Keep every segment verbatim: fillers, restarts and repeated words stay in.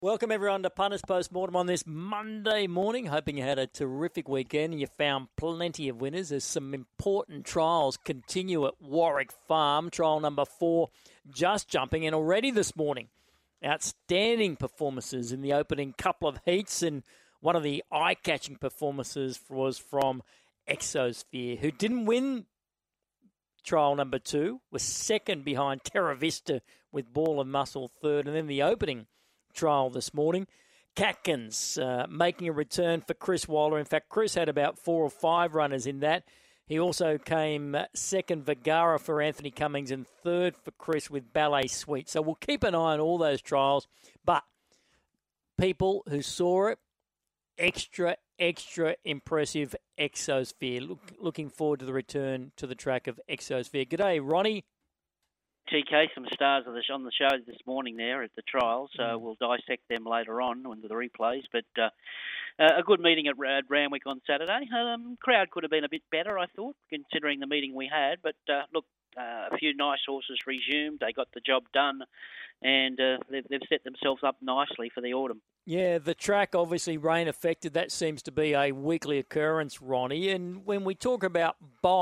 Welcome everyone to Punters Postmortem on this Monday morning. Hoping you had a terrific weekend and you found plenty of winners. There's some important trials continue at Warwick Farm. Trial number four just jumping in already this morning. Outstanding performances in the opening couple of heats, and one of the eye-catching performances was from Exosphere, who didn't win trial number two, was second behind Terra Vista with Ball of Muscle third, and then the opening trial this morning. Catkins uh, making a return for Chris Waller. In fact, Chris had about four or five runners in that. He also came second Vergara for Anthony Cummings and third for Chris with Ballet Suite. So we'll keep an eye on all those trials. But people who saw it, extra, extra impressive Exosphere. Look, looking forward to the return to the track of Exosphere. G'day, Ronnie. T K, some stars on the, on the show this morning there at the trial, so mm. we'll dissect them later on with the replays. But uh, uh, a good meeting at, at Randwick on Saturday. Um, crowd could have been a bit better, I thought, considering the meeting we had. But uh, look, uh, a few nice horses resumed. They got the job done, and uh, they've, they've set themselves up nicely for the autumn. Yeah, the track, obviously rain affected. That seems to be a weekly occurrence, Ronnie. And when we talk about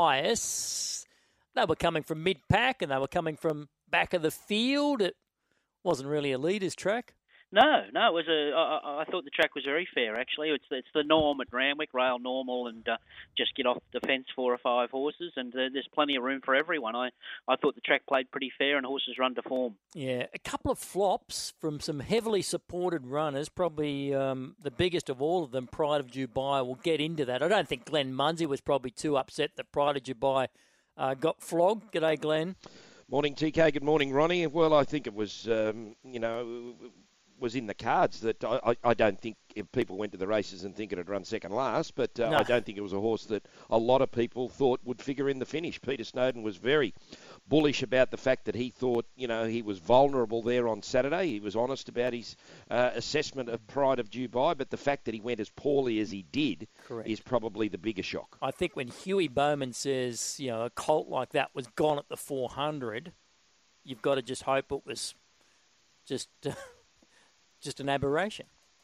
bias, they were coming from mid-pack and they were coming from back of the field. It wasn't really a leader's track. No, no, it was a. I, I thought the track was very fair, actually. It's it's the norm at Randwick, rail normal, and uh, just get off the fence four or five horses, and uh, there's plenty of room for everyone. I, I thought the track played pretty fair, and horses run to form. Yeah, a couple of flops from some heavily supported runners, probably um, the biggest of all of them, Pride of Dubai. We'll get into that. I don't think Glenn Munsey was probably too upset that Pride of Dubai uh, got flogged. G'day, Glenn. Morning, T K. Good morning, Ronnie. Well, I think it was, um, you know... was in the cards that I, I, I don't think if people went to the races and think it had run second last, but uh, no. I don't think it was a horse that a lot of people thought would figure in the finish. Peter Snowden was very bullish about the fact that he thought, you know, he was vulnerable there on Saturday. He was honest about his uh, assessment of Pride of Dubai, but the fact that he went as poorly as he did Correct. Is probably the bigger shock. I think when Huey Bowman says, you know, a colt like that was gone at the four hundred, you've got to just hope it was just... Uh, Just an aberration.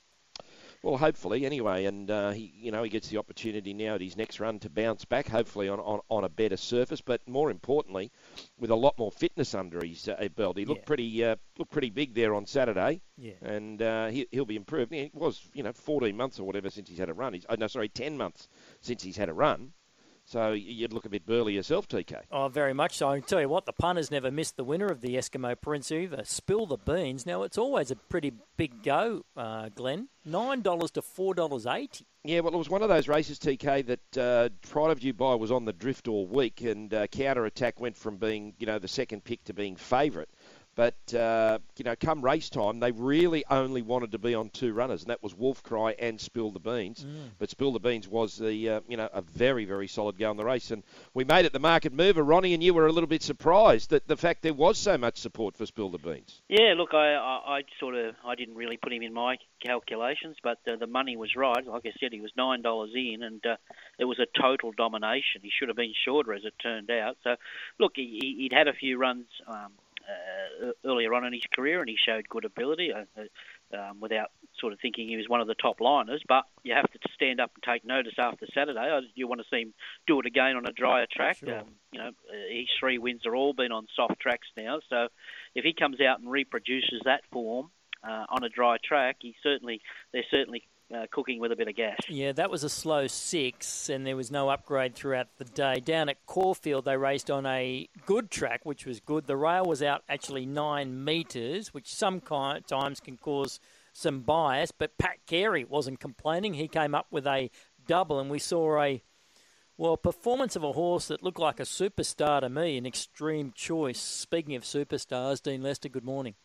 Well, hopefully, anyway, and uh, he, you know, he gets the opportunity now at his next run to bounce back, hopefully on, on, on a better surface, but more importantly, with a lot more fitness under his uh, belt. He looked yeah. pretty, uh, looked pretty big there on Saturday, yeah. and uh, he, he'll be improved. It was, you know, fourteen months or whatever since he's had a run. He's, oh, no, sorry, ten months since he's had a run. So you'd look a bit burly yourself, T K. Oh, very much so. I can tell you what, the punters never missed the winner of the Eskimo Prince either. Spill the Beans. Now, it's always a pretty big go, uh, Glenn. nine dollars to four dollars eighty. Yeah, well, it was one of those races, T K, that uh, Pride of Dubai was on the drift all week, and uh, Counter Attack went from being, you know, the second pick to being favourite. But, uh, you know, come race time, they really only wanted to be on two runners, and that was Wolf Cry and Spill the Beans. Mm. But Spill the Beans was, the uh, you know, a very, very solid go in the race. And we made it the market mover, Ronnie, and you were a little bit surprised that the fact there was so much support for Spill the Beans. Yeah, look, I, I, I sort of, I didn't really put him in my calculations, but uh, the money was right. Like I said, he was nine dollars in, and uh, it was a total domination. He should have been shorter, as it turned out. So, look, he, he'd had a few runs... Um, Uh, earlier on in his career, and he showed good ability uh, um, without sort of thinking he was one of the top liners. But you have to stand up and take notice after Saturday. You want to see him do it again on a drier track. Sure. Um, you know, his three wins are all been on soft tracks now. So if he comes out and reproduces that form uh, on a dry track, he certainly they're certainly. Uh, cooking with a bit of gas. Yeah, that was a slow six, and there was no upgrade throughout the day. Down at Caulfield, they raced on a good track, which was good. The rail was out actually nine metres, which sometimes can cause some bias, but Pat Carey wasn't complaining. He came up with a double, and we saw a, well, performance of a horse that looked like a superstar to me, an Extreme Choice. Speaking of superstars, Dean Lester, good morning.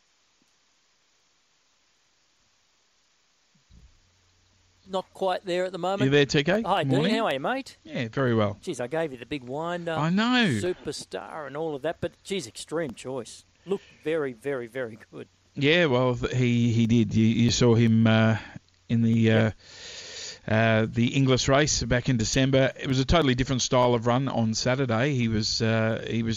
Not quite there at the moment. You there, T K? Hi, Dean. How are you, mate? Yeah, very well. Geez, I gave you the big wind-up. I know. Superstar and all of that, but, geez, Extreme Choice. Looked very, very, very good. Yeah, well, he, he did. You, you saw him uh, in the... Uh, Uh, the Inglis race back in December. It was a totally different style of run on Saturday. He was uh, he was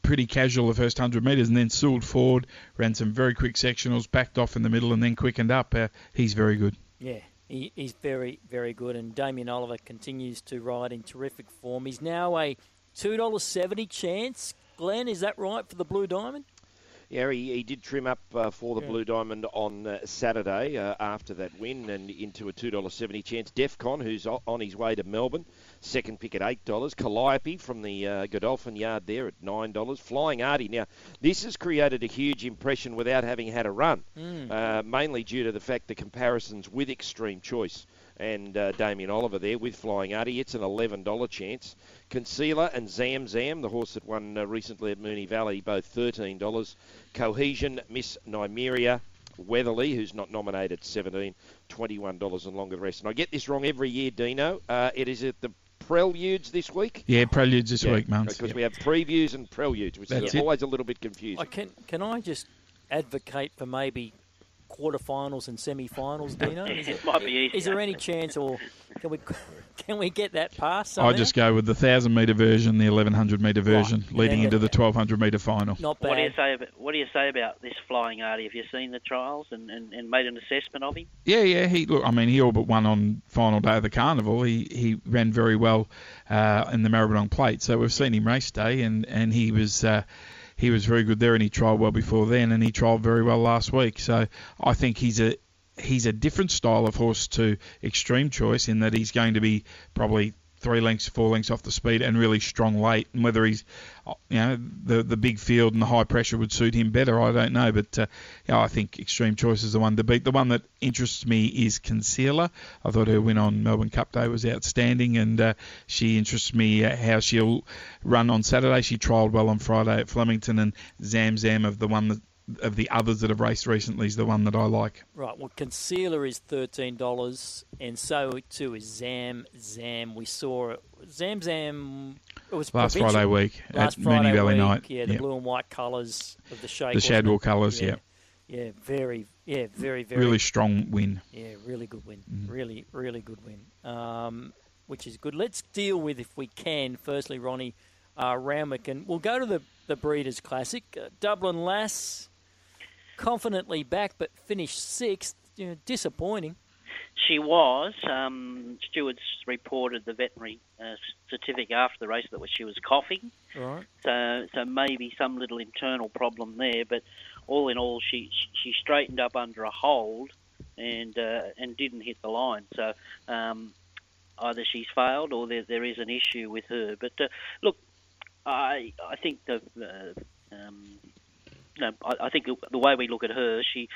pretty casual the first one hundred metres and then soared forward, ran some very quick sectionals, backed off in the middle and then quickened up. Uh, he's very good. Yeah, he, he's very, very good. And Damien Oliver continues to ride in terrific form. He's now a two dollars seventy chance. Glenn, is that right for the Blue Diamond? Yeah, he, he did trim up uh, for the yeah. Blue Diamond on uh, Saturday uh, after that win and into a two dollars seventy chance. Defcon, who's on his way to Melbourne, second pick at eight dollars. Calliope from the uh, Godolphin yard there at nine dollars. Flying Artie. Now, this has created a huge impression without having had a run, mm. uh, mainly due to the fact the comparisons with Extreme Choice and uh, Damien Oliver there with Flying Artie. It's an eleven dollars chance. Concealer and Zam Zam, the horse that won uh, recently at Moonee Valley, both thirteen dollars. Cohesion, Miss Nymeria, Weatherly, who's not nominated, seventeen dollars, twenty-one dollars and longer rest. And I get this wrong every year, Dino. Uh, it is at the Preludes this week? Yeah, Preludes this yeah, week, Mons. Because yep. we have previews and Preludes, which That's is it. always a little bit confusing. I can, can I just advocate for maybe quarterfinals and semi-finals, Dino? Is it might be easier. Is there any chance, or can we can we get that pass? I just go with the one thousand metre version, the eleven hundred metre version, right. leading yeah, into the twelve hundred metre final. Not bad. What do you say about What do you say about this Flying Artie? Have you seen the trials and, and, and made an assessment of him? Yeah, yeah. He look. I mean, he all but won on final day of the carnival. He he ran very well uh, in the Maribyrnong Plate. So we've seen him race day, and and he was. Uh, He was very good there, and he trialled well before then, and he trialled very well last week. So I think he's a he's a different style of horse to Extreme Choice in that he's going to be probably three lengths, four lengths off the speed and really strong late. And whether he's, you know, the the big field and the high pressure would suit him better, I don't know. But uh, yeah, I think Extreme Choice is the one to beat. The one that interests me is Concealer. I thought her win on Melbourne Cup Day was outstanding, and uh, she interests me uh, how she'll run on Saturday. She trialled well on Friday at Flemington, and Zam Zam of the one that. Of the others that have raced recently is the one that I like. Right, well, Concealer is thirteen dollars, and so too is Zam Zam. We saw it. Zam Zam, it was last provincial. Friday week last at Friday Moonee Valley week, night. Yeah, the yep. blue and white colours of the shake. The Shadwell colours, yeah. yeah. Yeah, very, yeah, very, very. Really strong win. Yeah, really good win. Mm. Really, really good win. Um, which is good. Let's deal with, if we can, firstly, Ronnie, uh, Randwick, and we'll go to the, the Breeders' Classic. Uh, Dublin Lass, confidently back, but finished sixth. You know, disappointing. She was. Um, stewards reported the veterinary uh, certificate after the race that was she was coughing. Right. So, so maybe some little internal problem there. But all in all, she she straightened up under a hold and uh, and didn't hit the line. So um, either she's failed or there there is an issue with her. But uh, look, I I think the. Uh, um, No, I, I think the way we look at her, she,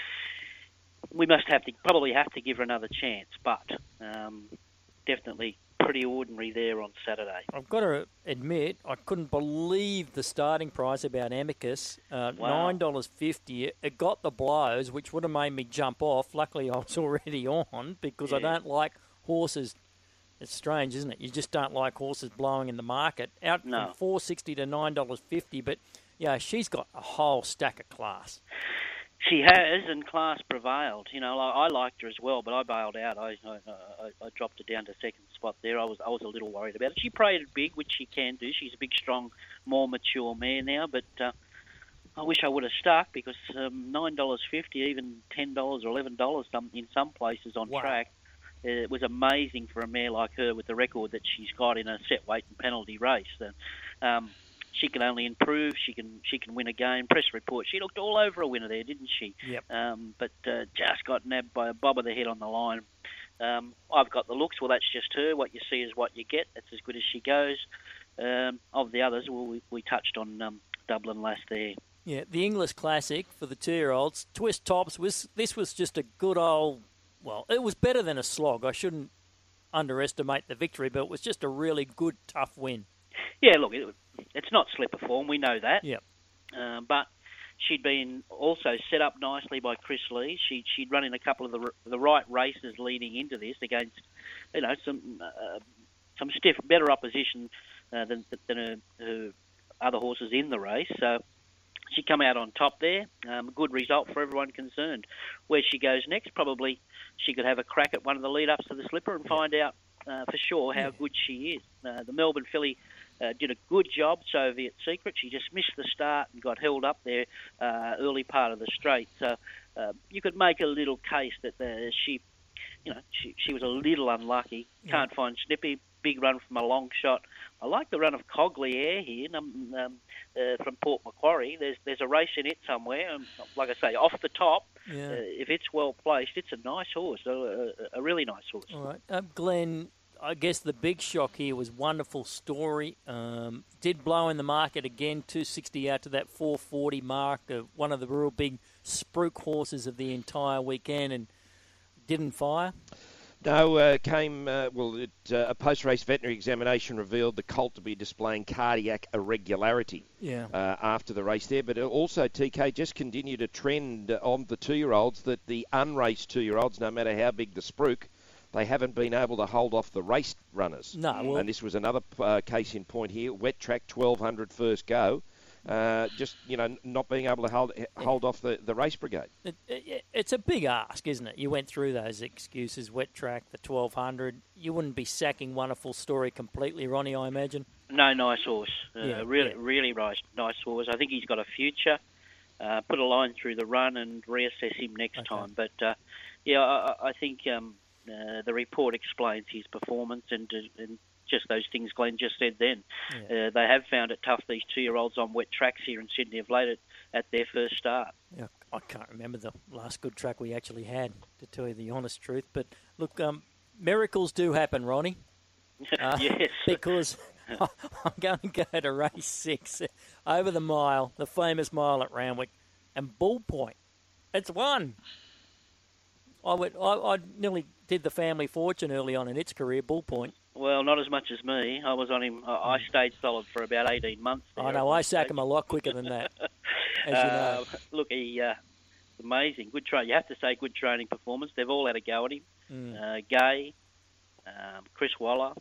we must have to probably have to give her another chance. But um, definitely pretty ordinary there on Saturday. I've got to admit, I couldn't believe the starting price about Amicus, uh, Wow. nine dollars fifty. It got the blows, which would have made me jump off. Luckily, I was already on because Yeah. I don't like horses. It's strange, isn't it? You just don't like horses blowing in the market. Out No. from four sixty to nine dollars fifty, but yeah, she's got a whole stack of class. She has, and class prevailed. You know, I, I liked her as well, but I bailed out. I, I I I dropped her down to second spot there. I was I was a little worried about it. She prayed big, which she can do. She's a big, strong, more mature mare now, but uh, I wish I would have stuck because um, nine dollars fifty, even ten dollars or eleven dollars some in some places on Wow. track. It was amazing for a mare like her with the record that she's got in a set weight and penalty race. And, um, she can only improve. She can she can win again. Press report. She looked all over a winner there, didn't she? Yep. Um, but uh, just got nabbed by a bob of the head on the line. Um, I've got the looks. Well, that's just her. What you see is what you get. That's as good as she goes. Um, of the others, well, we, we touched on um, Dublin Lass there. Yeah, the English Classic for the two-year-olds. Twist Tops was this was just a good old. Well, it was better than a slog. I shouldn't underestimate the victory, but it was just a really good, tough win. Yeah, look, it, it's not slipper form. We know that. Yep. Uh, but she'd been also set up nicely by Chris Lee. She, she'd run in a couple of the the right races leading into this against, you know, some uh, some stiff, better opposition uh, than than her, her other horses in the race. So she come out on top there. Um, a good result for everyone concerned. Where she goes next, probably she could have a crack at one of the lead-ups to the slipper and find out uh, for sure how good she is. Uh, the Melbourne filly uh, did a good job, Soviet Secret. She just missed the start and got held up there uh, early part of the straight. So uh, you could make a little case that the, she, you know, she, she was a little unlucky. Can't find Snippy. Big run from a long shot. I like the run of Cogley Air here um, um, uh, from Port Macquarie. There's there's a race in it somewhere. Um, like I say, off the top, yeah. uh, if it's well placed, it's a nice horse, a, a, a really nice horse. All right. Um, Glenn, I guess the big shock here was Wonderful Story. Um, did blow in the market again, two sixty out to that four forty mark, uh, one of the real big spruik horses of the entire weekend, and didn't fire. No, uh, came, uh, well, it, uh, a post-race veterinary examination revealed the colt to be displaying cardiac irregularity yeah. uh, after the race there. But also, T K, just continued a trend on the two-year-olds that the unraced two-year-olds, no matter how big the spruik, they haven't been able to hold off the race runners. No, well, and this was another uh, case in point here. Wet track, twelve hundred first go. Uh, just, you know, not being able to hold hold off the, the race brigade. It, it, it's a big ask, isn't it? You went through those excuses, wet track, the twelve hundred. You wouldn't be sacking Wonderful Story completely, Ronnie, I imagine? No, nice horse. Uh, yeah, really, yeah. really nice, nice horse. I think he's got a future. Uh, put a line through the run and reassess him next okay. time. But, uh, yeah, I, I think um, uh, the report explains his performance and, and just those things Glenn just said then. Yeah. Uh, they have found it tough, these two-year-olds on wet tracks here in Sydney have laid it at their first start. Yeah, I can't remember the last good track we actually had, to tell you the honest truth. But, look, um, miracles do happen, Ronnie. Uh, yes. Because I'm going to go to race six, over the mile, the famous mile at Randwick, and Bull Point. It's won. I, went, I, I nearly did the family fortune early on in its career, Bull Point. Well, not as much as me. I was on him. I stayed solid for about eighteen months. There I know. I sack him a lot quicker than that, as you know. Uh, look, he uh, amazing. Good train. You have to say good training performance. They've all had a go at him. Mm. Uh, Gay, um, Chris Waller,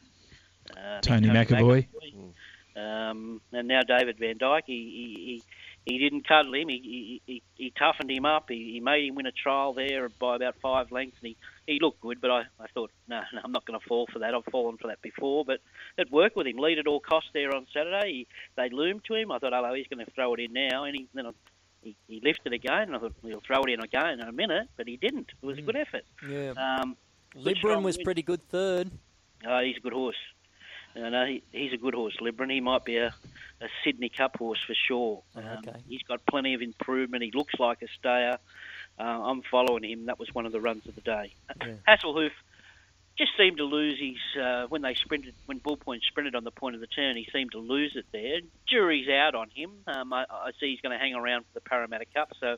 uh, Tony, Tony McAvoy, McAvoy. Um, and now David Van Dyke. He he, he, he didn't cuddle him. He, he he toughened him up. He, he made him win a trial there by about five lengths. And he, he looked good, but I, I thought, no, no, I'm not going to fall for that. I've fallen for that before, but it worked with him. Lead at all costs there on Saturday. He, they loomed to him. I thought, oh, he's going to throw it in now, and he then I, he, he lifted again, and I thought he'll throw it in again in a minute, but he didn't. It was a good effort. Yeah. Um, Libran was win. pretty good third. Oh, he's a good horse. Uh, no, he, he's a good horse, Libran. He might be a, a Sydney Cup horse for sure. Oh, um, okay. He's got plenty of improvement. He looks like a stayer. Uh, I'm following him. That was one of the runs of the day. Yeah. Hasselhoof just seemed to lose his uh, when they sprinted when Bull Point sprinted on the point of the turn. He seemed to lose it there. Jury's out on him. Um, I, I see he's going to hang around for the Parramatta Cup, so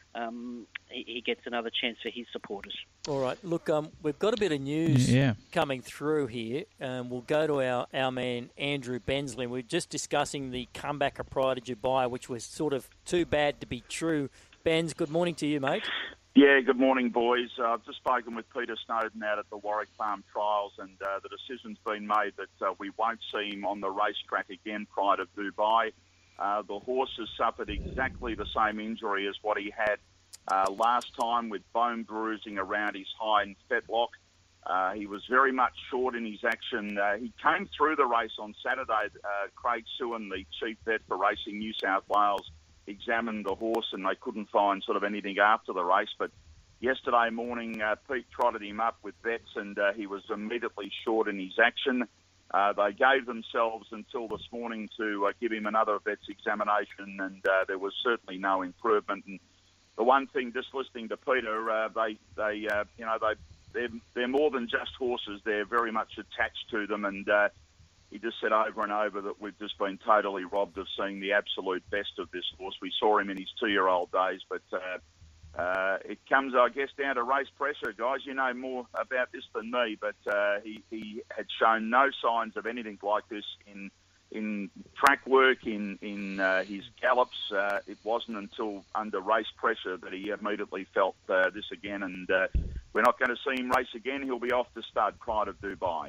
um, he, he gets another chance for his supporters. All right. Look, um, we've got a bit of news yeah. coming through here. Um, we'll go to our, our man Andrew Bensley. We're just discussing the comeback of Pride of Dubai, which was sort of too bad to be true. Benz, good morning to you, mate. Yeah, good morning, boys. Uh, I've just spoken with Peter Snowden out at the Warwick Farm Trials, and uh, the decision's been made that uh, we won't see him on the racetrack again prior to Dubai. Uh, the horse has suffered exactly the same injury as what he had uh, last time, with bone bruising around his hind fetlock. Uh, he was very much short in his action. Uh, he came through the race on Saturday. Uh, Craig Sewan, the chief vet for Racing New South Wales, examined the horse, and they couldn't find sort of anything after the race. But yesterday morning, uh, Pete trotted him up with vets, and uh, he was immediately short in his action. Uh, they gave themselves until this morning to uh, give him another vet's examination, and uh, there was certainly no improvement. And the one thing, just listening to Peter, uh, they, they, uh, you know, they, they're, they're more than just horses. They're very much attached to them, and uh, he just said over and over that we've just been totally robbed of seeing the absolute best of this horse. We saw him in his two-year-old days, but uh, uh, it comes, I guess, down to race pressure, guys. You know more about this than me, but uh, he, he had shown no signs of anything like this in in track work, in, in uh, his gallops. Uh, it wasn't until under race pressure that he immediately felt uh, this again, and uh, we're not going to see him race again. He'll be off the stud prior to Dubai.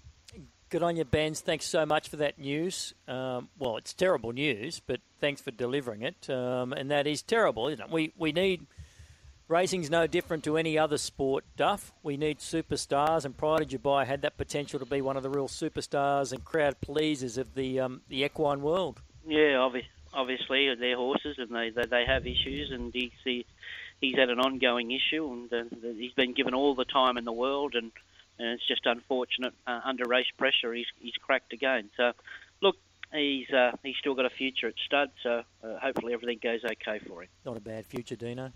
Good on you, Benz. Thanks so much for that news. Um, well, it's terrible news, but thanks for delivering it. Um, and that is terrible, isn't it? We we need racing's no different to any other sport, Duff. We need superstars, and Pride of Dubai had that potential to be one of the real superstars and crowd pleasers of the um, the equine world. Yeah, obvi- obviously they're horses, and they, they they have issues, and he's he, he's had an ongoing issue, and uh, he's been given all the time in the world, and, and it's just unfortunate uh, under race pressure he's he's cracked again. So, look. He's uh, he's still got a future at stud, so uh, hopefully everything goes okay for him. Not a bad future, Dino.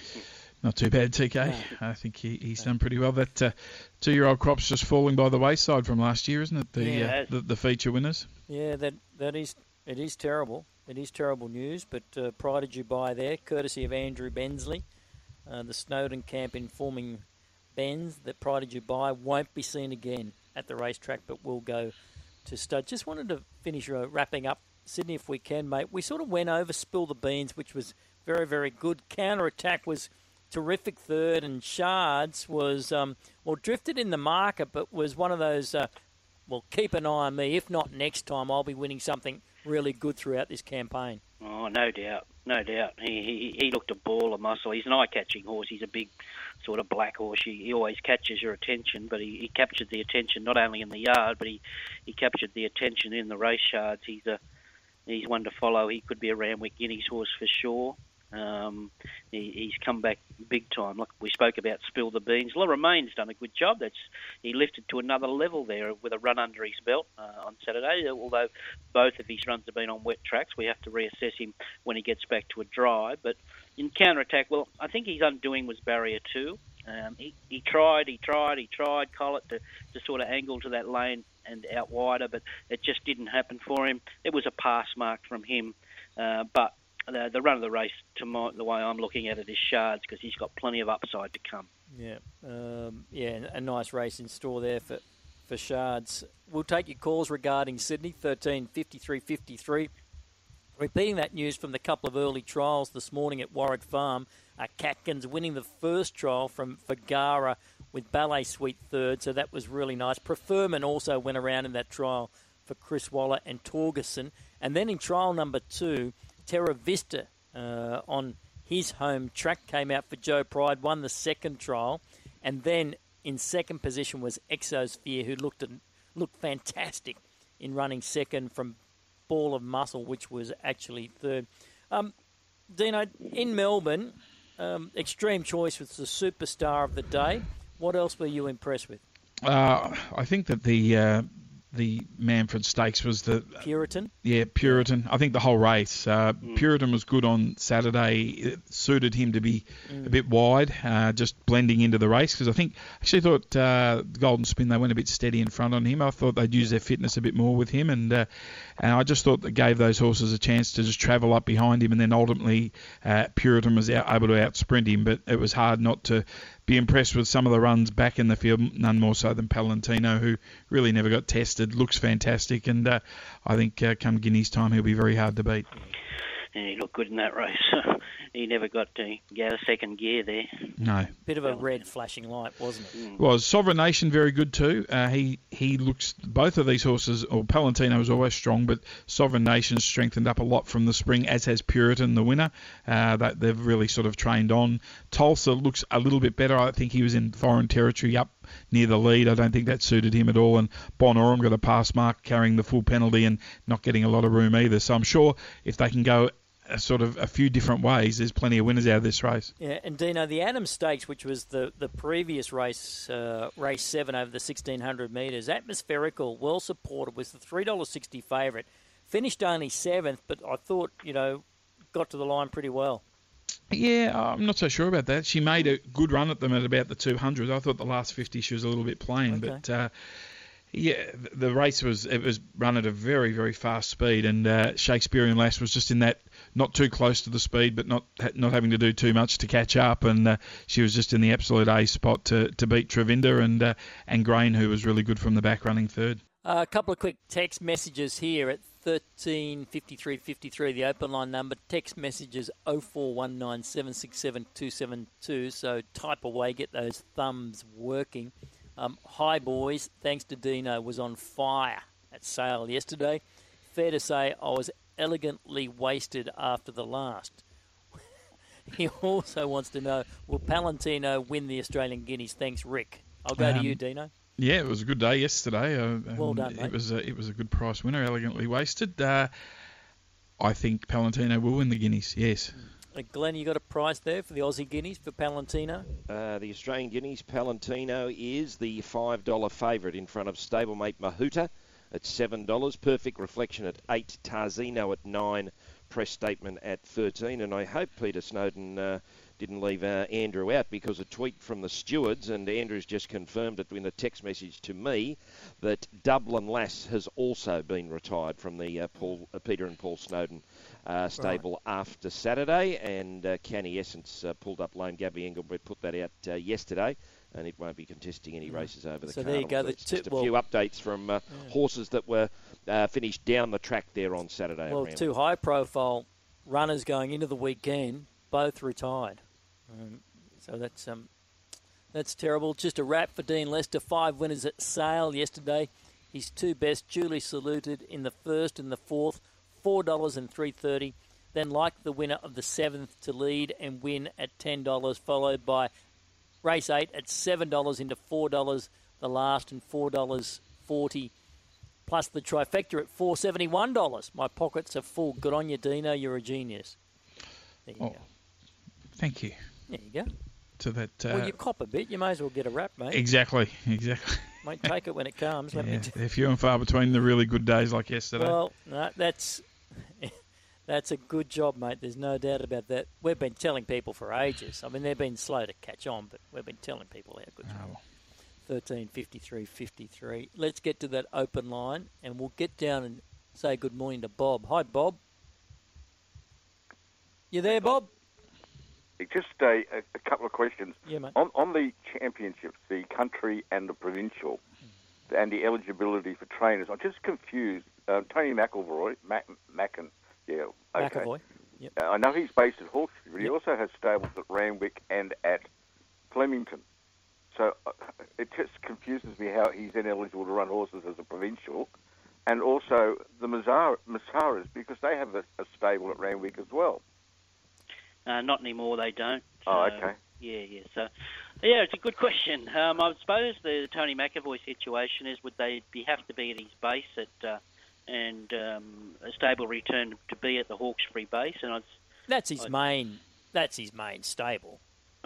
Not too bad, T K. No. I think he, he's done pretty well. That uh, two-year-old crop's just falling by the wayside from last year, isn't it? The yeah, uh, the, the feature winners. Yeah, that that is it is terrible. It is terrible news, but uh, Pride of Dubai there, courtesy of Andrew Bensley, uh, the Snowden camp informing Benz that Pride of Dubai won't be seen again at the racetrack, but will go to stud. Just wanted to finish uh, wrapping up Sydney if we can, mate. We sort of went over Spill the Beans, which was very, very good. Counter Attack was terrific third, and Shards was, um, well, drifted in the market, but was one of those, uh, well, keep an eye on me. If not next time, I'll be winning something really good throughout this campaign. Oh, no doubt, no doubt. He he, he looked a ball of muscle. He's an eye-catching horse. He's a big sort of black horse. He, he always catches your attention, but he, he captured the attention not only in the yard, but he, he captured the attention in the race yards. He's a he's one to follow. He could be a Randwick Guineas horse for sure. Um, he, he's come back big time. Like we spoke about, Spill the Beans. Lorraine's done a good job. That's he lifted to another level there with a run under his belt uh, on Saturday. Although both of his runs have been on wet tracks, we have to reassess him when he gets back to a dry. But in Counter Attack, well, I think his undoing was barrier two. Um, he, he tried, he tried, he tried, Collett, to, to sort of angle to that lane and out wider, but it just didn't happen for him. It was a pass mark from him, uh, but The, the run of the race, to my, the way I'm looking at it, is Shards, because he's got plenty of upside to come. Yeah, um, yeah, a nice race in store there for, for Shards. We'll take your calls regarding Sydney, thirteen fifty-three fifty-three. Repeating that news from the couple of early trials this morning at Warwick Farm, uh, Catkins winning the first trial from Fagara with Ballet Suite third, so that was really nice. Preferment also went around in that trial for Chris Waller and Torgerson. And then in trial number two, Terra Vista uh, on his home track came out for Joe Pride, won the second trial, and then in second position was Exosphere, who looked looked fantastic in running second from Ball of Muscle, which was actually third. Um, Dino, in Melbourne, um, Extreme Choice was the superstar of the day. What else were you impressed with? Uh, I think that the uh, the Manfred Stakes was the Puritan. Yeah, Puritan. I think the whole race. Uh, mm. Puritan was good on Saturday. It suited him to be mm. a bit wide, uh, just blending into the race. Because I think, actually thought uh, Golden Spin, they went a bit steady in front on him. I thought they'd use their fitness a bit more with him, and uh, and I just thought that gave those horses a chance to just travel up behind him, and then ultimately uh, Puritan was out, able to out sprint him. But it was hard not to be impressed with some of the runs back in the field, none more so than Palantino, who really never got tested, looks fantastic, and uh, I think uh, come Guineas time he'll be very hard to beat. Yeah, he looked good in that race. He never got to get a second gear there. No. Bit of a red flashing light, wasn't it? Mm. Was Sovereign Nation very good too? Uh, he he looks, both of these horses, or Palantino was always strong, but Sovereign Nation strengthened up a lot from the spring, as has Puritan, the winner. Uh, that they've really sort of trained on. Tulsa looks a little bit better. I think he was in foreign territory up near the lead. I don't think that suited him at all. And Bonorum got a pass mark, carrying the full penalty and not getting a lot of room either. So I'm sure if they can go a sort of a few different ways, there's plenty of winners out of this race. Yeah, and Dino, the Adams Stakes, which was the, the previous race, uh, race seven over the sixteen hundred metres, Atmospherical, well supported, was the three dollars sixty favourite. Finished only seventh, but I thought, you know, got to the line pretty well. Yeah, I'm not so sure about that. She made a good run at them at about the two hundred. I thought the last fifty she was a little bit plain, okay. but uh, yeah, the race was it was run at a very, very fast speed, and uh, Shakespearean Lass was just in that, not too close to the speed, but not not having to do too much to catch up, and uh, she was just in the absolute A spot to, to beat Trevinda and uh, and Grain, who was really good from the back, running third. Uh, a couple of quick text messages here at thirteen fifty-three fifty-three, the open line number. Text messages oh four one nine seven six seven two seven two, so type away, get those thumbs working. Um, hi, boys. Thanks to Dino, was on fire at Sale yesterday. Fair to say I was elegantly wasted after the last. he also wants to know, will Palantino win the Australian Guineas? Thanks, Rick. I'll go Um, to you, Dino. Yeah, it was a good day yesterday. Uh, Well done, mate. It was a, it was a good price winner, elegantly wasted. Uh, I think Palantino will win the Guineas, yes. Uh, Glenn, you got a price there for the Aussie Guineas for Palantino? Uh, the Australian Guineas, Palantino is the five dollar favourite in front of stablemate Mahuta at seven dollars. Perfect Reflection at eight dollars. Tarzino at nine dollars. Press Statement at thirteen dollars. And I hope Peter Snowden uh, didn't leave uh, Andrew out, because a tweet from the stewards, and Andrew's just confirmed it in a text message to me, that Dublin Lass has also been retired from the uh, Paul, uh, Peter and Paul Snowden uh, stable right. after Saturday, and uh, County Essence uh, pulled up Lone Gabby Engelbrecht, put that out uh, yesterday, and it won't be contesting any races over the so carnival. there you go. So The it's two, just a well, few updates from uh, yeah. horses that were uh, finished down the track there on Saturday. Well, two high-profile runners going into the weekend, both retired. Um, so that's um, that's terrible. Just a wrap for Dean Lester. Five winners at Sale yesterday. His two best duly saluted in the first and the fourth, four dollars and three thirty. Then, like the winner of the seventh, to lead and win at ten dollars, followed by race eight at seven dollars into four dollars, the last, and four dollars forty. Plus the trifecta at four dollars seventy-one. My pockets are full. Good on you, Dino. You're a genius. There you oh, go. Thank you. There you go. To that. Uh, Well, you cop a bit. You may as well get a wrap, mate. Exactly, exactly. Mate, take it when it comes. Let yeah, me. T- they're few and far between the really good days like yesterday. well, no, that's that's a good job, mate. There's no doubt about that. We've been telling people for ages. I mean, they've been slow to catch on, but we've been telling people how good. Oh. thirteen fifty-three fifty-three. Let's get to that open line, and we'll get down and say good morning to Bob. Hi, Bob. You there, Bob? Just a, a couple of questions. Yeah, mate. On, on the championships, the country and the provincial, mm. and the eligibility for trainers, I'm just confused. Uh, Tony McElroy, Mac, Mackin, yeah, okay. McAvoy. Yep. Uh, I know he's based at Hawkesbury, but yep. he also has stables at Randwick and at Flemington. So uh, it just confuses me how he's then eligible to run horses as a provincial, and also the Massara, Massaras, because they have a, a stable at Randwick as well. Uh, not anymore, they don't. Oh, uh, okay. Yeah, yeah. So, yeah, it's a good question. Um, I suppose the Tony McAvoy situation is, would they be, have to be at his base at uh, and um, a stable return to be at the Hawkesbury base? And I'd, That's his I'd, main. That's his main stable.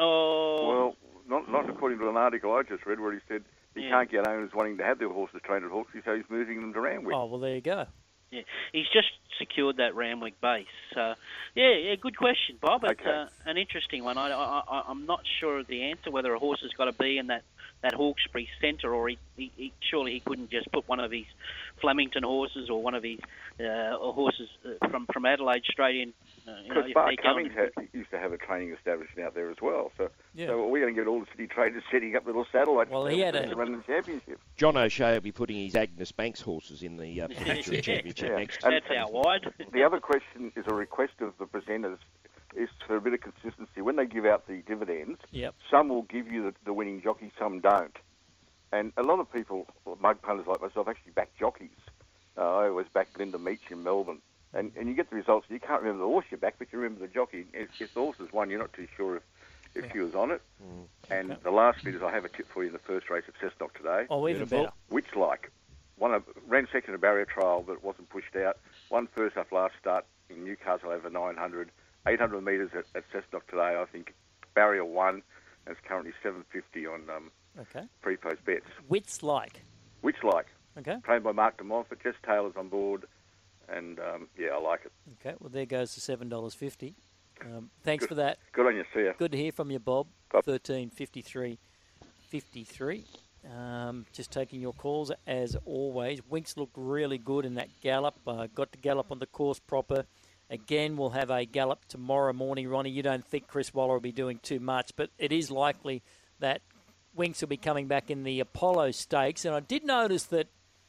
Oh, well, not not according to an article I just read where he said he yeah. can't get owners wanting to have their horses trained at Hawkesbury, so he's moving them to Randwick. Oh, well, there you go. Yeah, he's just secured that Randwick base. So, yeah, yeah, good question, Bob. It's okay. uh, an interesting one. I, I, I'm not sure of the answer, whether a horse has got to be in that, that Hawkesbury centre, or he, he, he surely he couldn't just put one of his Flemington horses or one of his uh, horses from, from Adelaide straight in. Because uh, you know, Bart Cummings had, used to have a training establishment out there as well. So, yeah. so are we going to get all the city trainers setting up little satellites well, he had a, to run the championship? John O'Shea will be putting his Agnes Banks horses in the uh, provincial yeah. championship yeah. next. That's how wide. The other question is a request of the presenters, is for a bit of consistency. When they give out the dividends, yep. some will give you the, the winning jockey, some don't. And a lot of people, mug punters like myself, actually back jockeys. Uh, I always backed Linda Meach in Melbourne. And and you get the results, you can't remember the horse you're back, but you remember the jockey. If, if the horse is won, you're not too sure if, if yeah. she was on it. Mm. And okay. the last bit is I have a tip for you in the first race at Cessnock today. Oh, even Beautiful. better. Which, like, one of, ran second in a barrier trial, but wasn't pushed out. Won first up last start in Newcastle over nine hundred. eight hundred metres at, at Cessnock today, I think. Barrier one, and it's currently seven fifty on um, okay. pre-post bets. Which like? Which like? Okay. Trained by Mark de Montfort, Jess Taylor's on board. And, um, yeah, I like it. Okay, well, there goes to seven dollars fifty. Um, thanks Good. for that. Good on you. See ya. Good to hear from you, Bob. Bob. thirteen fifty-three fifty-three. Um, just taking your calls, as always. Winks looked really good in that gallop. Uh, got to gallop on the course proper. Again, we'll have a gallop tomorrow morning, Ronnie. You don't think Chris Waller will be doing too much, but it is likely that Winks will be coming back in the Apollo Stakes. And I did notice that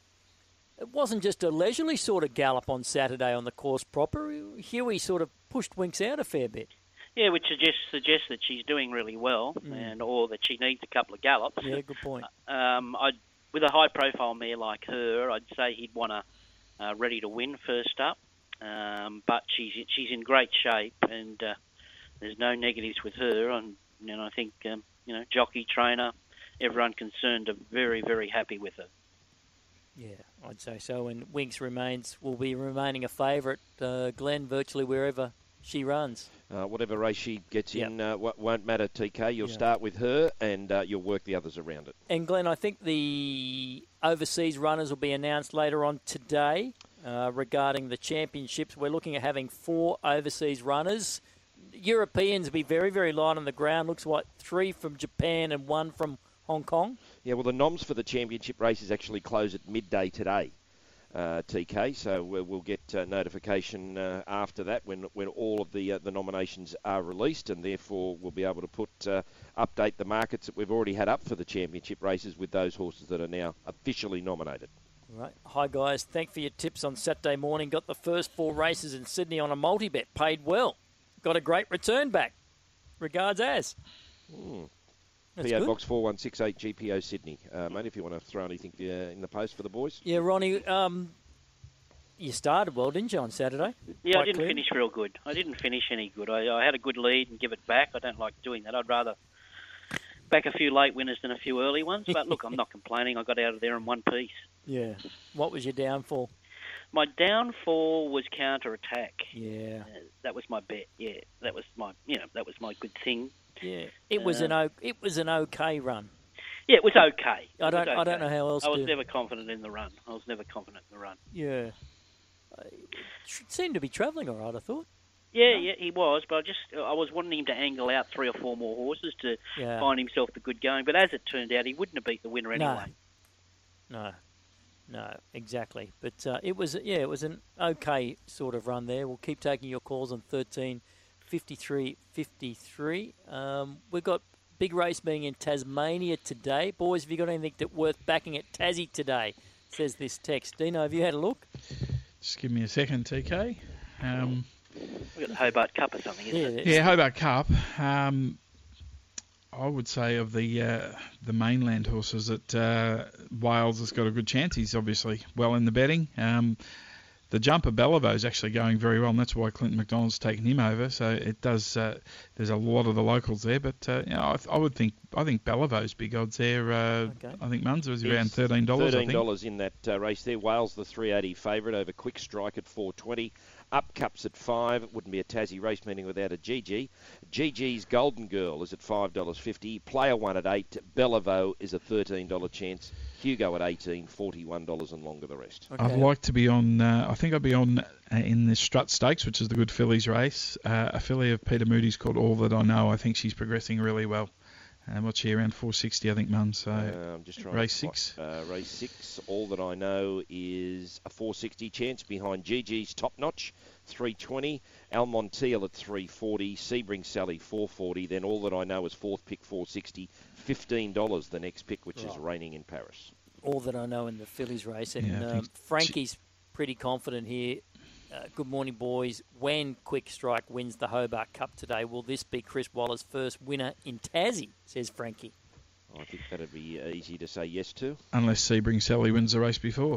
it wasn't just a leisurely sort of gallop on Saturday on the course proper. Huey sort of pushed Winks out a fair bit. Yeah, which suggests suggests that she's doing really well, mm. and or that she needs a couple of gallops. Yeah, good point. Um, I'd, with a high-profile mare like her, I'd say he'd want to uh, ready to win first up. Um, but she's she's in great shape, and uh, there's no negatives with her, and you know, I think um, you know, jockey, trainer, everyone concerned are very, very happy with her. Yeah, I'd say so. And Winx remains will be remaining a favourite, uh, Glenn, virtually wherever she runs. Uh, whatever race she gets yep. in uh, w- won't matter, T K. You'll yep. start with her and uh, you'll work the others around it. And Glenn, I think the overseas runners will be announced later on today uh, regarding the championships. We're looking at having four overseas runners. Europeans will be very, very light on the ground. Looks like three from Japan and one from Hong Kong. Yeah, well, the noms for the championship races actually close at midday today. Uh, T K, so we'll, we'll get uh, notification uh, after that when when all of the uh, the nominations are released, and therefore we'll be able to put uh, update the markets that we've already had up for the championship races with those horses that are now officially nominated. Right. Hi guys, thanks for your tips on Saturday morning. Got the first four races in Sydney on a multi-bet, paid well. Got a great return back. Regards, Az. Mm. That's P O good. Box four one six eight G P O Sydney. Uh, mate, if you want to throw anything uh, in the post for the boys. Yeah, Ronnie, um, you started well, didn't you, on Saturday? Yeah, Quite I didn't clear. finish real good. I didn't finish any good. I, I had a good lead and give it back. I don't like doing that. I'd rather back a few late winners than a few early ones. But look, I'm not complaining. I got out of there in one piece. Yeah. What was your downfall? My downfall was counter-attack. Yeah. Uh, that was my bet. Yeah, that was my, you know, that was my good thing. Yeah. It was Uh, an o- it was an okay run. Yeah, it was okay. It I don't was okay. I don't know how else I was to. never confident in the run. I was never confident in the run. Yeah. Uh, It seemed to be travelling all right, I thought. Yeah, yeah, he was, but I just I was wanting him to angle out three or four more horses to Yeah. find himself the good going. But as it turned out, he wouldn't have beat the winner anyway. No. No. No, exactly. But uh, it was, yeah, it was an okay sort of run there. We'll keep taking your calls on thirteen fifty-three fifty-three. Um, we've got big race being in Tasmania today. Boys, have you got anything that worth backing at Tassie today? Says this text. Dino, have you had a look? Just give me a second, T K. Um, We've got the Hobart Cup or something, isn't Yeah, it? it's- yeah, Hobart Cup. Um, I would say of the uh, the mainland horses that uh, Wales has got a good chance. He's obviously well in the betting. Um, the jumper Bellavo is actually going very well, and that's why Clinton McDonald's taken him over. So it does. Uh, there's a lot of the locals there, but uh, you know, I, I would think I think Bellavo's big odds there. Uh, Okay. I think Munzer was around He's thirteen dollars. Thirteen dollars in that uh, race there. Wales the three eighty favourite over Quick Strike at four twenty. Up Cups at five. It wouldn't be a Tassie race meeting without a G G. G G's Golden Girl is at five dollars fifty. Player one at eight. Bellavo is a thirteen dollars chance. Hugo at eighteen. Forty-one dollars and longer the rest. Okay. I'd like to be on. Uh, I think I'd be on uh, in the Strut Stakes, which is the good fillies race. Uh, a filly of Peter Moody's called All That I Know. I think she's progressing really well. And what's she around four sixty? I think, Mum. So Uh, I'm just trying race to, six. Uh, race six. All that I know is a four sixty chance behind G G's Top Notch, three twenty. Almontiel at three forty. Sebring Sally, four forty. Then All That I Know is fourth pick, four sixty. fifteen dollars the next pick, which is Right. Raining in Paris. All that I know in the Phillies race. And Yeah, I um, think Frankie's pretty confident here. Uh, good morning, boys. When Quick Strike wins the Hobart Cup today, will this be Chris Waller's first winner in Tassie, says Frankie. I think that'd be uh, easy to say yes to. Unless Sebring Sally wins the race before.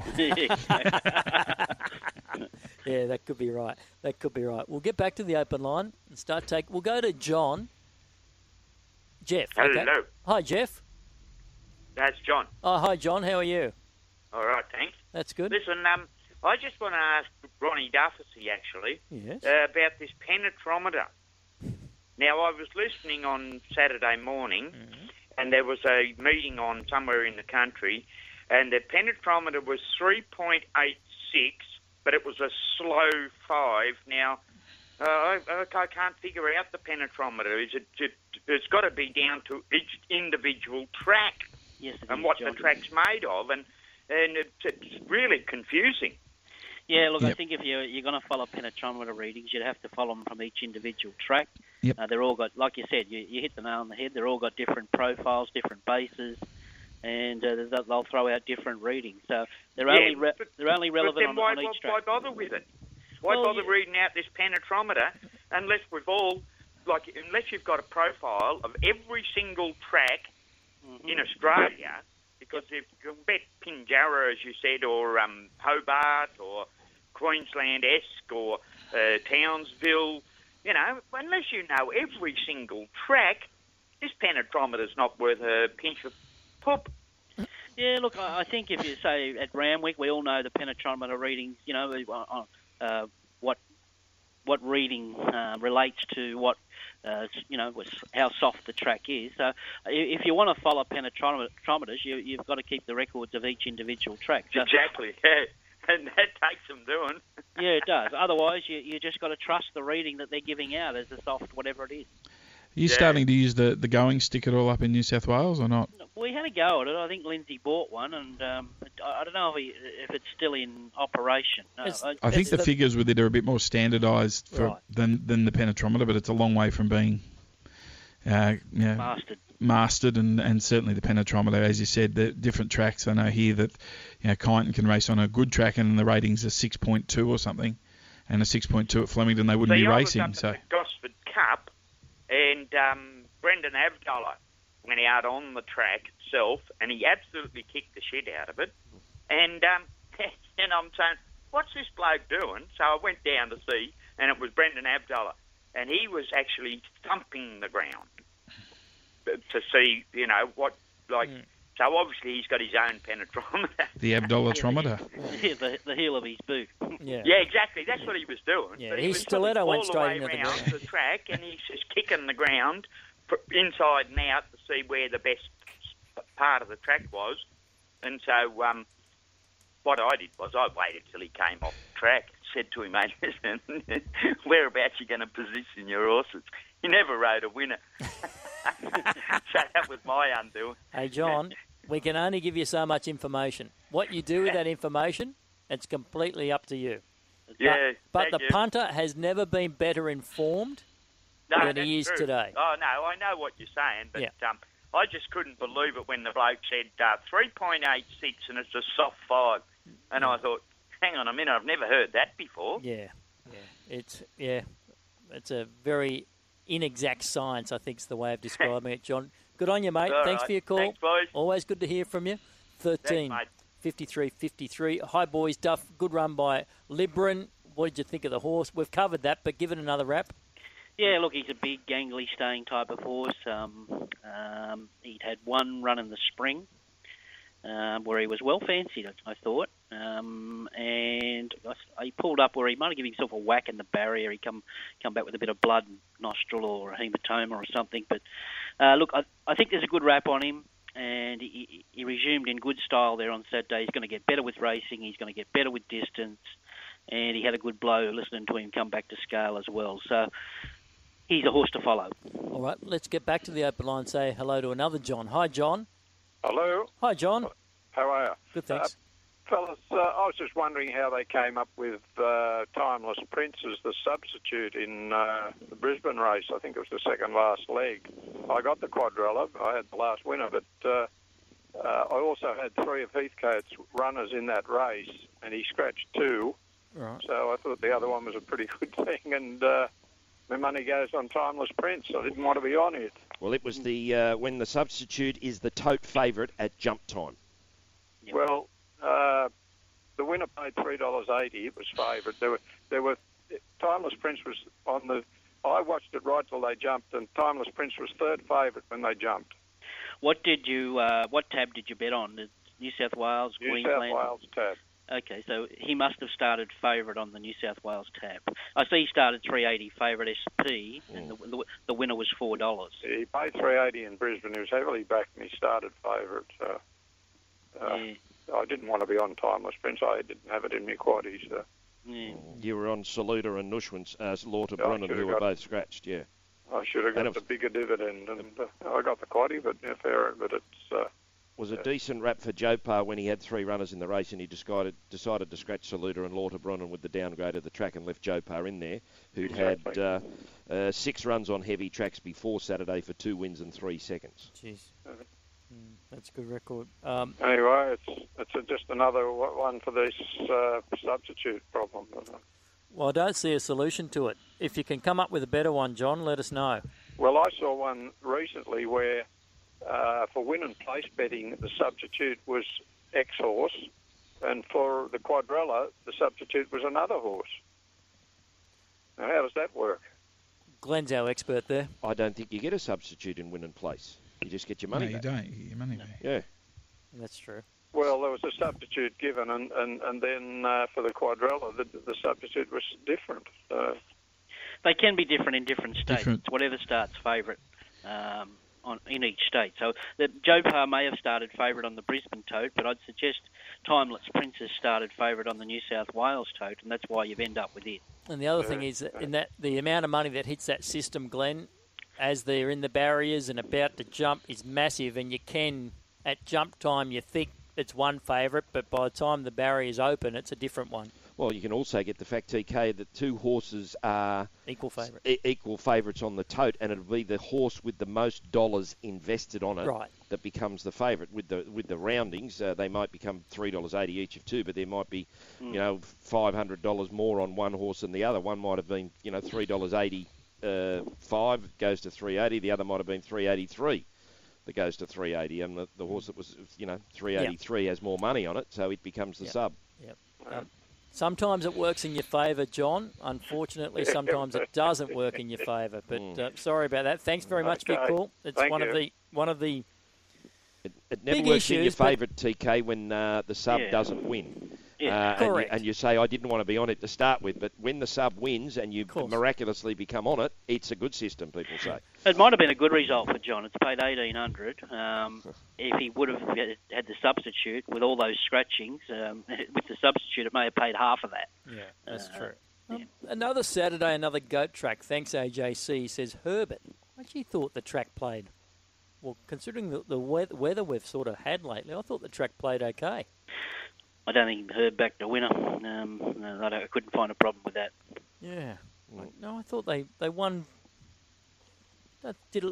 Yeah, that could be right. That could be right. We'll get back to the open line and start take. We'll go to John. Jeff. okay? Hello, Hi, Jeff. that's John. Oh, hi, John. How are you? All right, thanks. That's good. Listen, um, I just want to ask Ronnie Dufficy, actually, Yes. uh, about this penetrometer. Now, I was listening on Saturday morning, Mm-hmm. and there was a meeting on somewhere in the country, and the penetrometer was three point eight six, but it was a slow five. Now, uh, I, I can't figure out the penetrometer. Is it, it, it's got to be down to each individual track Yes, it and is, what John. the track's made of, and, and it's, it's really confusing. Yeah, look, I Yep. think if you're, you're going to follow penetrometer readings, you'd have to follow them from each individual track. Yep. Uh, they're all got, like you said, you, you hit the nail on the head. They're all got different profiles, different bases, and uh, they'll, they'll throw out different readings. So they're Yeah, only re- but- they're only But relevant then on, why, on each why, track. why bother with it? Why Well, bother you- reading out this penetrometer unless we've all, like, unless you've got a profile of every single track Mm-hmm. in Australia, because if you can bet Pinjarra, as you said, or um, Hobart, or Queensland-esque, or uh, Townsville, you know, unless you know every single track, this penetrometer's not worth a pinch of poop. Yeah, look, I think if you say at Randwick, we all know the penetrometer readings, you know, uh, what what reading uh, relates to what, uh, you know, how soft the track is. So if you want to follow penetrometers, you, you've got to keep the records of each individual track. Just, exactly, yeah. And that takes some doing. Yeah, it does. Otherwise, you you just got to trust the reading that they're giving out as a soft whatever it is. Are you yeah. starting to use the, the going stick at all up in New South Wales or not? We had a go at it. I think Lindsay bought one, and um, I don't know if, he, if it's still in operation. No, I, I think the, the figures with it are a bit more standardised for, right. than than the penetrometer, but it's a long way from being uh, you know, mastered. Mastered, and, and certainly the penetrometer, as you said, the different tracks. I know here that you know Kyneton can race on a good track, and the ratings are six point two or something, and a six point two at Flemington, they wouldn't so be racing. Up so the Gosford Cup. And um, Brendan Avdulla went out on the track itself, and he absolutely kicked the shit out of it. And um, and I'm saying, what's this bloke doing? So I went down to see, and it was Brendan Avdulla, and he was actually thumping the ground to see, you know, what, like, mm. so obviously he's got his own penetrometer. The Avdullatrometer. Yeah, the, the heel of his boot. Yeah. yeah, exactly. That's what he was doing. Yeah, but his he was stiletto went straight into the ground. the track, and he's just kicking the ground inside and out to see where the best part of the track was. And so um, what I did was I waited till he came off the track and said to him, mate, listen, whereabouts are you going to position your horses? He never rode a winner. So that was my undoing. Hey, John, we can only give you so much information. What you do with that information, it's completely up to you. Yeah, but but the you. punter has never been better informed no, than he is true. today. Oh, no, I know what you're saying, but yeah. um, I just couldn't believe it when the bloke said uh, three point eight six and it's a soft five. And yeah. I thought, hang on a minute, I've never heard that before. Yeah, yeah, it's, yeah, it's a very inexact science, I think is the way of describing it, John. Good on you, mate. All Thanks right. for your call. Thanks, boys. Always good to hear from you. thirteen fifty-three fifty-three. Hi, boys. Duff, good run by Libran. What did you think of the horse? We've covered that, but give it another wrap. Yeah, look, he's a big, gangly, staying type of horse. Um, um, he'd had one run in the spring um, where he was well fancied, I thought. Um, and he pulled up where he might have given himself a whack in the barrier. He come come back with a bit of blood nostril or a hematoma or something. But uh, look, I, I think there's a good rap on him, and he, he resumed in good style there on Saturday. He's going to get better with racing. He's going to get better with distance, and he had a good blow listening to him come back to scale as well. So he's a horse to follow. All right, let's get back to the open line and say hello to another John. Hi, John. Hello. Hi, John. How are you? Good, thanks. Uh, Fellas, uh, I was just wondering how they came up with uh, Timeless Prince as the substitute in uh, the Brisbane race. I think it was the second last leg. I got the quadrella. I had the last winner, but uh, uh, I also had three of Heathcote's runners in that race, and he scratched two. Right. So I thought the other one was a pretty good thing, and uh, my money goes on Timeless Prince. I didn't want to be on it. Well, it was the uh, when the substitute is the tote favourite at jump time. Yep. Well. Uh, the winner paid three dollars eighty. It was favourite. There were, there were. Timeless Prince was on the. I watched it right till they jumped, and Timeless Prince was third favourite when they jumped. What did you? Uh, what tab did you bet on? The New South Wales, New Queensland. South Wales tab. Okay, so he must have started favourite on the New South Wales tab. I see he started three eighty favourite S P, mm. and the, the, the winner was four dollars. He paid three eighty in Brisbane. He was heavily backed, and he started favourite. So, uh, yeah. I didn't want to be on Timeless Prince. I didn't have it in my quaddies. So. Yeah. You were on Saluda and Nushwins, uh, Lauter Brunnen, who were both scratched, yeah. I should have got the bigger dividend, and uh, I got the quaddie, but yeah, fair. But it's uh, was a yeah. decent rap for Jopar when he had three runners in the race, and he decided decided to scratch Saluda and Lauter Brunnen with the downgrade of the track and left Jopar in there, who'd exactly. had uh, uh, six runs on heavy tracks before Saturday for two wins and three seconds. Jeez. Mm, that's a good record. Um, anyway, it's it's a, just another one for this uh, substitute problem. Well, I don't see a solution to it. If you can come up with a better one, John, let us know. Well, I saw one recently where uh, for win and place betting, the substitute was X horse, and for the quadrella, the substitute was another horse. Now, how does that work? Glenn's our expert there. I don't think you get a substitute in winning place. You just get your money no, back. you don't. You get your money back. Yeah. That's true. Well, there was a substitute given, and, and, and then uh, for the quadrella, the, the substitute was different. So. They can be different in different states. Different. It's whatever starts favourite um, on in each state. So the, Joe Parr may have started favourite on the Brisbane tote, but I'd suggest Timeless Princess started favourite on the New South Wales tote, and that's why you've end up with it. And the other thing is, that in that the amount of money that hits that system, Glenn, as they're in the barriers and about to jump, is massive, and you can, at jump time, you think it's one favourite, but by the time the barriers open, it's a different one. Well, you can also get the fact, T K, that two horses are equal favourite, e- equal favourites on the tote, and it'll be the horse with the most dollars invested on it right. that becomes the favourite. With the with the roundings, uh, they might become three dollars eighty each of two, but there might be, mm. you know, five hundred dollars more on one horse than the other. One might have been, you know, three dollars eighty uh, five goes to three eighty. The other might have been three eighty three. That goes to three eighty, and the, the horse that was, you know, three eighty-three yep. has more money on it, so it becomes the yep. sub. Yep. Um, sometimes it works in your favour, John. Unfortunately, sometimes it doesn't work in your favour. But mm. uh, sorry about that. Thanks very much okay. for your call. It's Thank one you. of the one of the. It, it never big works issues, in your favourite, T K, when uh, the sub yeah. doesn't win. Yeah, uh, correct. And you, and you say, I didn't want to be on it to start with, but when the sub wins and you miraculously become on it, it's a good system, people say. It might have been a good result for John. It's paid eighteen hundred. Um, if he would have had the substitute with all those scratchings, um, with the substitute, it may have paid half of that. Yeah, that's uh, true. Yeah. Um, another Saturday, another goat track. Thanks, A J C. Says Herbert. I actually thought the track played well, considering the, the weather we've sort of had lately. I thought the track played okay. I don't think Herb backed the winner. Um, no, I, don't, I couldn't find a problem with that. Yeah. Mm. No, I thought they, they won. Did, uh,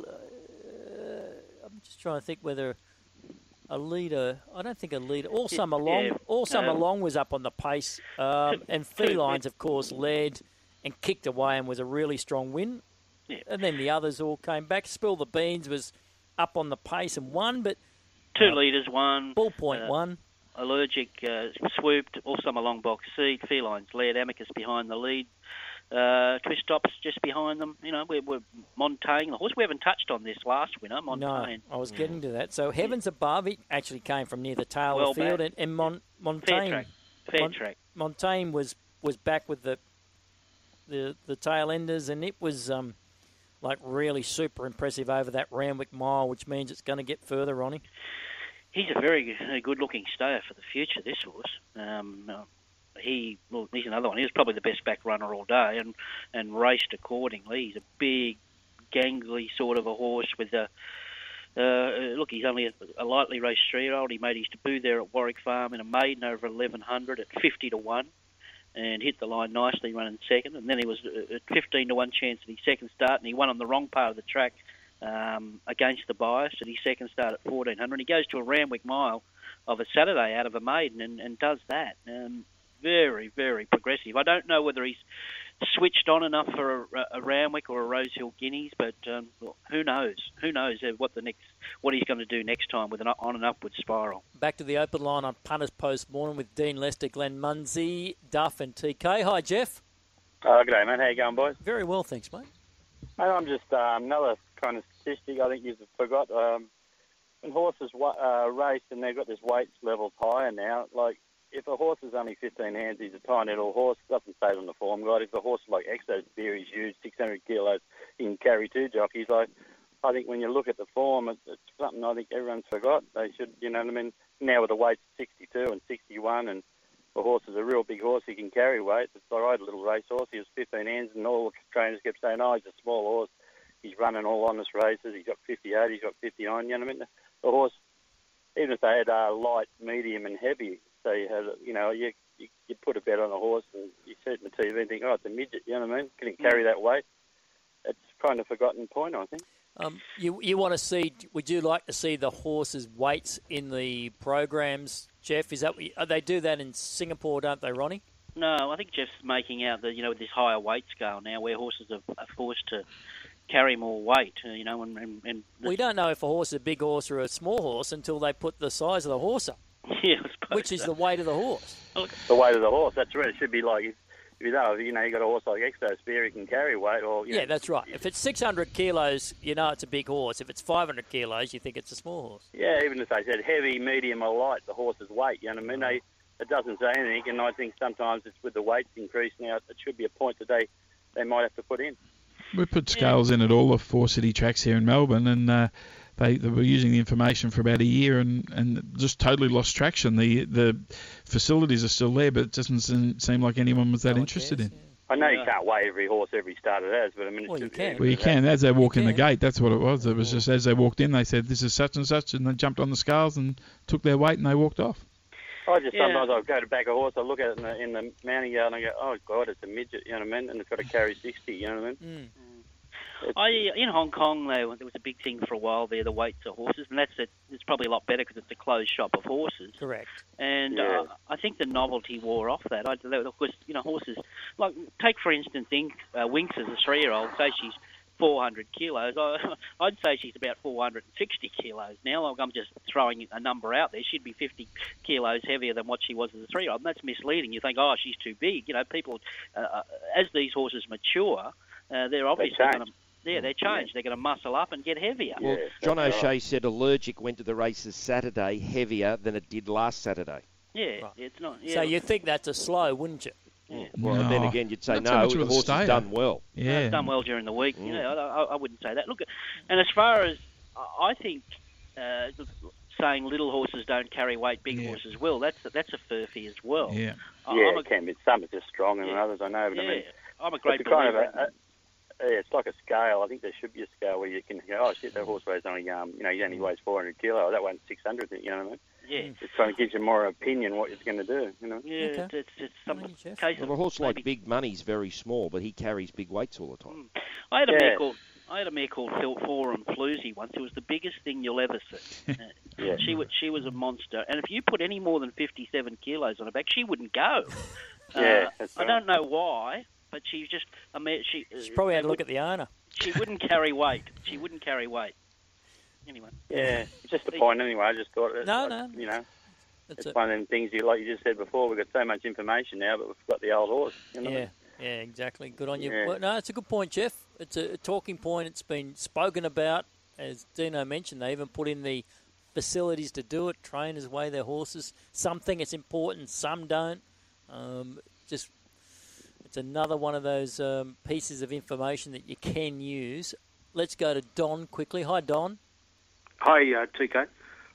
I'm just trying to think whether a leader. I don't think a leader. All summer long, yeah, all summer um, long was up on the pace, um, and Felines, of course, led and kicked away and was a really strong win. Yeah. And then the others all came back. Spill the Beans was up on the pace and won, but two uh, leaders won. Ballpoint uh, won. Allergic uh, swooped, all summer long box seat. Felines led, Amicus behind the lead. Uh, Twist Tops just behind them. You know, we're, we're Montaigne, the horse we haven't touched on this last winner, Montaigne. No, I was getting to that. So Heavens Above, it actually came from near the tail well of the field, back. and, and Mon, Montaigne. Fair track. Fair Mon, track. Montaigne was, was back with the the the tail enders, and it was um, like really super impressive over that Randwick mile, which means it's going to get further, Ronnie. He's a very good-looking stayer for the future, this horse. Um, uh, he, well, he's another one. He was probably the best back runner all day and, and raced accordingly. He's a big, gangly sort of a horse with a... Uh, look, he's only a, a lightly raced three-year-old. He made his debut there at Warwick Farm in a maiden over eleven hundred at fifty to one and hit the line nicely running second. And then he was at fifteen to one chance at his second start, and he won on the wrong part of the track um, against the bias at his second start at fourteen hundred. He goes to a Randwick mile of a Saturday out of a maiden and, and does that. Um, very, very progressive. I don't know whether he's switched on enough for a, a Randwick or a Rosehill Guineas, but um, well, who knows? Who knows what the next, what he's going to do next time with an on and upward spiral. Back to the open line on Punters Post Morning with Dean Lester, Glenn Munsey, Duff and T K. Hi, Jeff. Oh, good day, mate. How you going, boys? Very well, thanks, mate. Mate, I'm just um, another kind of statistic I think you've forgot. Um, when horses uh, race and they've got this weight level higher now, like if a horse is only fifteen hands, he's a tiny little horse. Doesn't say it on the form guide. If a horse like Exo's Beer is huge, six hundred kilos, he can carry two jockeys. Like I think when you look at the form, it's, it's something I think everyone's forgot. They should, you know what I mean? Now with the weights sixty-two and sixty-one, and the horse is a real big horse, he can carry weight. It's like I had a little race horse. He was fifteen hands, and all the trainers kept saying, "Oh, he's a small horse. He's running all honest races. He's got fifty-eight. He's got fifty-nine." You know what I mean? The horse, even if they had uh, light, medium, and heavy. So you had, you know, you, you you put a bet on a horse and you see it on the T V and think, oh, it's a midget, you know what I mean? Can it carry that weight? It's kind of a forgotten point, I think. Um, you you want to see? Would you like to see the horses' weights in the programs, Jeff? Is that they do that in Singapore, don't they, Ronnie? No, I think Jeff's making out that you know this higher weight scale now, where horses are, are forced to carry more weight, uh, you know, and, and, and we don't know if a horse is a big horse or a small horse until they put the size of the horse up. Yeah, I suppose which is so. the weight of the horse. The weight of the horse, that's right. It should be like if, if you know, you know, you got a horse like Exo Spear, he can carry weight, or you yeah, know, that's right. If it's six hundred kilos, you know it's a big horse. If it's five hundred kilos, you think it's a small horse. Yeah, even if they said heavy, medium, or light, the horse's weight. You know what I mean? They, it doesn't say anything, and I think sometimes it's with the weights increase now. It should be a point that they, they might have to put in. We put scales in at all the four city tracks here in Melbourne, and uh, they, they were using the information for about a year and, and just totally lost traction. The the facilities are still there, but it doesn't seem, seem like anyone was that No one interested cares, in. yeah. I know Yeah. you can't weigh every horse every start it has, but I mean, it's Well, you just, can. Well, you can. As they walk in the can. gate, that's what it was. It was just as they walked in, they said, this is such and such, and they jumped on the scales and took their weight and they walked off. I just Yeah. sometimes I'll go to back a horse, I look at it in the, in the mounting yard and I go, oh God, it's a midget, you know what I mean? And it's got to carry sixty, you know what I mean? Mm. I, in Hong Kong, there, there was a big thing for a while there, the weights of horses, and that's a, it's probably a lot better because it's a closed shop of horses. Correct. And Yeah. uh, I think the novelty wore off that. I, of course, you know, horses, like, take for instance, Ink, uh, Winks as a three-year-old, say she's four hundred kilos. I, I'd say she's about four hundred sixty kilos now. Like, I'm just throwing a number out there. She'd be fifty kilos heavier than what she was as a three-year-old, and that's misleading. You think, oh, she's too big. You know, people, uh, as these horses mature, uh, they're obviously change. going to... Yeah, they change. They're going to muscle up and get heavier. Well, Yeah, John that's O'Shea right. said Allergic went to the races Saturday heavier than it did last Saturday. Yeah, Right. it's not... Yeah, So you think that's a slow, wouldn't you? Well, and then No. again, you'd say, Not so no, much the with a horse stayer. has done well. Yeah. It's done well during the week. Mm. You know, I, I wouldn't say that. Look, and as far as I think, uh, saying little horses don't carry weight, big Yeah. horses will. That's a, that's a furphy as well. Yeah. I- Yeah, I'm a, it can be. Some are just stronger than Yeah. others, I know, but yeah, I mean, I'm a great it's a kind of believer. a, a, yeah, it's like a scale. I think there should be a scale where you can go, oh shit, that horse weighs only, um, you know, he only weighs four hundred kilo. That one's six hundred. You know what I mean? yeah, It kind of gives you more opinion what it's going to do. You know? yeah. Okay. It's, it's, it's some Thank you, Jeff. case Well, of a horse like maybe- Big Money's very small, but he carries big weights all the time. I had a Yeah. mare called I had a mare called Phil Forum Floozy once. It was the biggest thing you'll ever see. Uh, Yeah. She was she was a monster, and if you put any more than fifty-seven kilos on her back, she wouldn't go. Yeah, Uh, that's I right. don't know why, but she just a mare. She She probably had to look at the owner. She wouldn't carry weight. She wouldn't carry weight. Anyway. Yeah, it's just a point anyway. I just thought, it, No, like, no. you know, It's it's a, one of them things you like you just said before. We've got so much information now, but we've got the old horse. You know? yeah, yeah, exactly. Good on you. Yeah. Well, no, it's a good point, Jeff. It's a, a talking point. It's been spoken about. As Dino mentioned, they even put in the facilities to do it. Trainers weigh their horses. Some think it's important, some don't. Um, just it's another one of those um, pieces of information that you can use. Let's go to Don quickly. Hi, Don. Hi, uh, T K. Uh,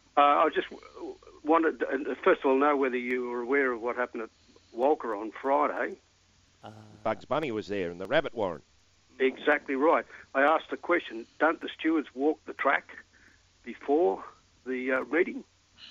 I just w- wanted, to, uh, first of all, know whether you were aware of what happened at Walker on Friday. Uh, Bugs Bunny was there in the rabbit warren. Exactly right. I asked the question, don't the stewards walk the track before the uh, meeting?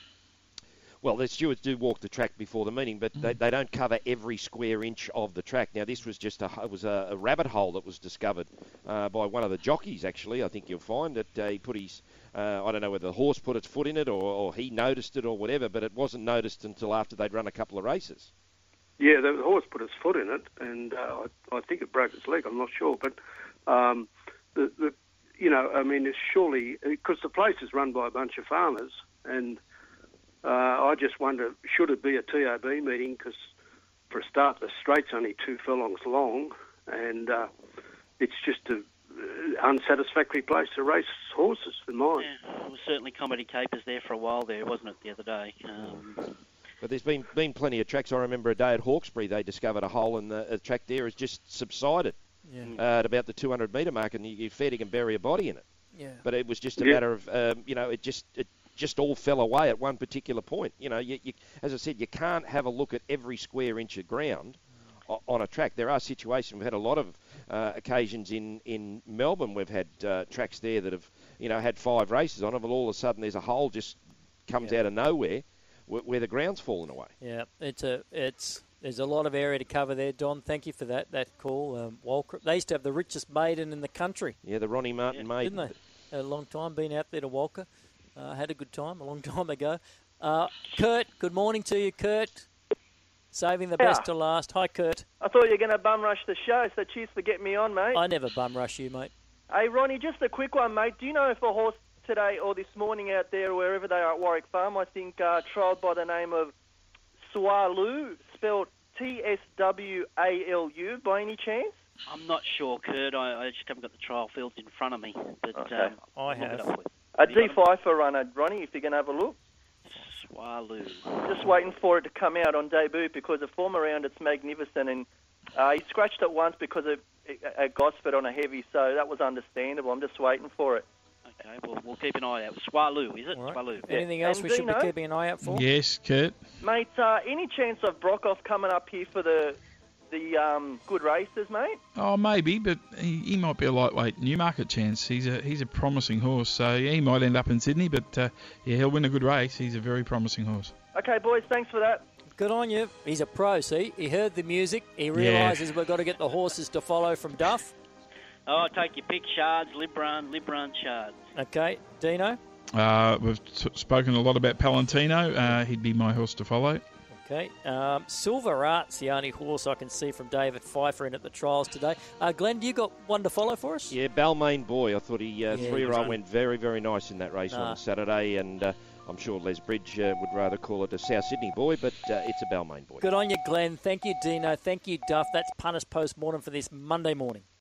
Well, the stewards do walk the track before the meeting, but they, they don't cover every square inch of the track. Now, this was just a it was a, a rabbit hole that was discovered uh, by one of the jockeys. Actually, I think you'll find that uh, he put his uh, I don't know whether the horse put its foot in it or, or he noticed it or whatever, but it wasn't noticed until after they'd run a couple of races. Yeah, the horse put its foot in it, and uh, I, I think it broke its leg. I'm not sure, but um, the, the you know, I mean, it's surely because the place is run by a bunch of farmers, and uh, I just wonder, should it be a T O B meeting? Because for a start, the straight's only two furlongs long, and uh, it's just a uh, unsatisfactory place to race horses, in mine. Yeah, there was certainly comedy capers there for a while there, wasn't it, the other day? Um, But there's been been plenty of tracks. I remember a day at Hawkesbury, they discovered a hole in the a track there has just subsided yeah, uh, at about the two hundred metre mark, and you, you fair can bury a body in it. yeah. But it was just a Yeah. matter of, um, you know, it just it just all fell away at one particular point. You know, you, you, as I said, you can't have a look at every square inch of ground o- on a track. There are situations, we've had a lot of uh, occasions in, in Melbourne, we've had uh, tracks there that have, you know, had five races on it, but all of a sudden there's a hole just comes Yeah. out of nowhere where, where the ground's fallen away. Yeah, it's a it's there's a lot of area to cover there, Don. Thank you for that that call. Um, Walker, they used to have the richest maiden in the country, Yeah, the Ronnie Martin Yeah, Maiden. didn't they? A long time, been out there to Walker. Uh, had a good time a long time ago. Uh, Kurt, good morning to you, Kurt. Saving the Yeah. best to last. Hi, Kurt. I thought you were going to bum rush the show, so cheers for getting me on, mate. I never bum rush you, mate. Hey, Ronnie, just a quick one, mate. Do you know if a horse today or this morning out there, wherever they are at Warwick Farm, I think uh, trialled by the name of Swalu, spelled T S W A L U by any chance? I'm not sure, Kurt. I, I just haven't got the trial fields in front of me. But Okay. um, I I'll look have. it up for you. A Have you D got 'em? five for runner, Ronnie, if you're going to have a look. Swaloo. Just waiting for it to come out on debut because the form around it's magnificent, and uh, he scratched it once because of a, a Gosford on a heavy, so that was understandable. I'm just waiting for it. Okay, well, we'll keep an eye out. Swaloo, is it? All right. Swaloo. Anything else And we should be Dino? keeping an eye out for? Yes, Kurt. Mate, uh, any chance of Brockhoff coming up here for the the um, good races, mate? Oh, maybe, but he, he might be a lightweight Newmarket chance. He's a he's a promising horse, so yeah, he might end up in Sydney, but uh, yeah, he'll win a good race. He's a very promising horse. Okay, boys, thanks for that. Good on you. He's a pro, see? He heard the music. He realises we've got to get the horses to follow from Duff. Oh, take your pick, Shards, Libran, Libran, Shards. Okay, Dino? Uh, we've t- spoken a lot about Palantino. Uh, he'd be my horse to follow. Okay. Um, Silver Art's the only horse I can see from David Pfeiffer in at the trials today. Uh, Glenn, you got one to follow for us? Yeah, Balmain Boy. I thought he, uh, Yeah, three-year-old he went very, very nice in that race Ah. on Saturday, and uh, I'm sure Les Bridge uh, would rather call it a South Sydney Boy, but uh, it's a Balmain Boy. Good on you, Glenn. Thank you, Dino. Thank you, Duff. That's Punters Post Mortem for this Monday morning.